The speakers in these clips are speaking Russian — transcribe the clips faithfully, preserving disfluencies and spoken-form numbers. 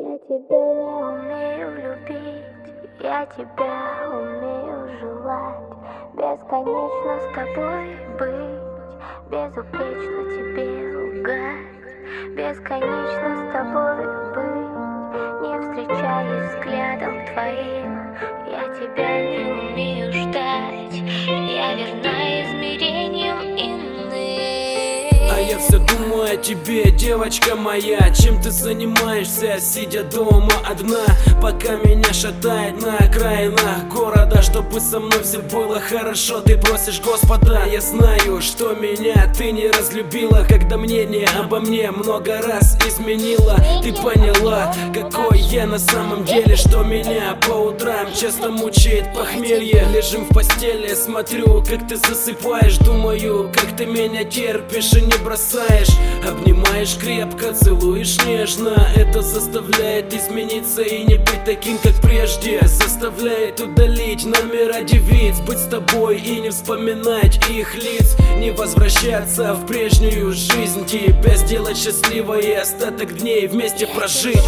Я тебя не умею любить, я тебя умею желать. Бесконечно с тобой быть, безупречно тебе лгать. Бесконечно с тобой быть, не встречаясь взглядом твоим. Я тебя не умею ждать, я верна измерениям иным. А я все думаю о тебе, девочка моя. Чем ты занимаешься, сидя дома одна, пока меня шатает на окраинах города? Чтобы со мной все было хорошо, ты просишь Господа. Я знаю, что меня ты не разлюбила, когда мнение обо мне много раз изменила. Ты поняла, какой я на самом деле, что меня по утрам часто мучает похмелье. Лежим в постели, смотрю, как ты засыпаешь, думаю, как ты меня терпишь и не бросаешь. Обнимаешь крепко, целуешь нежно. Это заставляет измениться и не быть таким, как прежде. Заставляет удалить номера девиц, быть с тобой и не вспоминать их лиц. Не возвращаться в прежнюю жизнь, тебя сделать счастливой и остаток дней вместе прожить.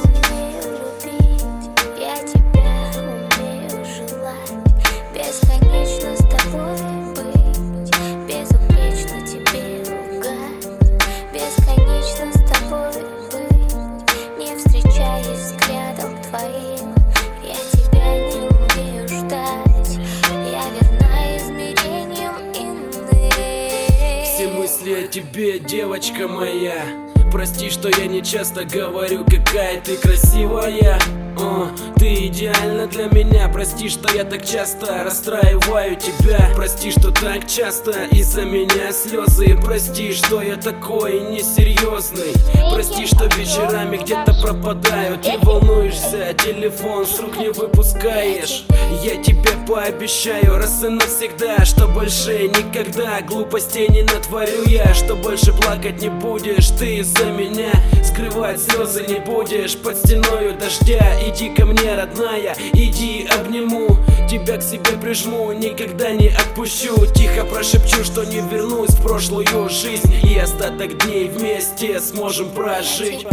Бесконечно с тобой быть, безупречно тебе лгать. Бесконечно с тобой быть, не встречаясь взглядом твоим. Я тебя не умею ждать, я верна измерениям иным. Все мысли о тебе, девочка моя. Прости, что я не часто говорю, какая ты красивая. О, ты идеальна для меня. Прости, что я так часто расстраиваю тебя. Прости, что так часто из-за меня слезы. Прости, что я такой несерьезный. Прости, что вечерами где-то пропадаю. Ты волнуешься, телефон с рук не выпускаешь. Я тебе пообещаю раз и навсегда, что больше никогда глупостей не натворю я. Что больше плакать не будешь ты из-за меня, скрывать слезы не будешь под стеною дождя. Иди ко мне, родная, иди, обниму тебя, к себе прижму, никогда не отпущу. Тихо прошепчу, что не вернусь в прошлую жизнь, и остаток дней вместе сможем прожить.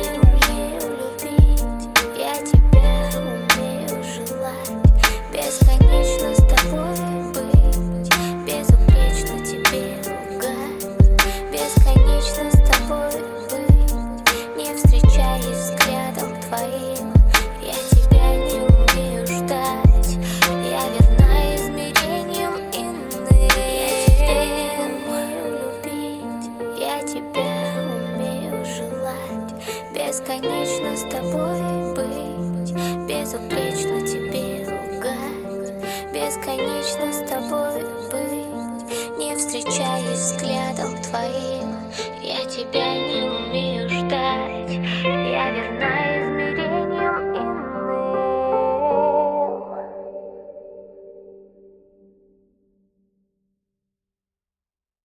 Бесконечно с тобой быть, безупречно тебе лгать. Бесконечно с тобой быть, не встречаясь взглядом твоим. Я тебя не умею ждать, я верна измерениям иным. Я тебя умею желать. Бесконечно с тобой быть, безупречно тебе лгать. Бесконечно с тобой быть, не встречаясь взглядом твоим. Я тебя не умею ждать, я верна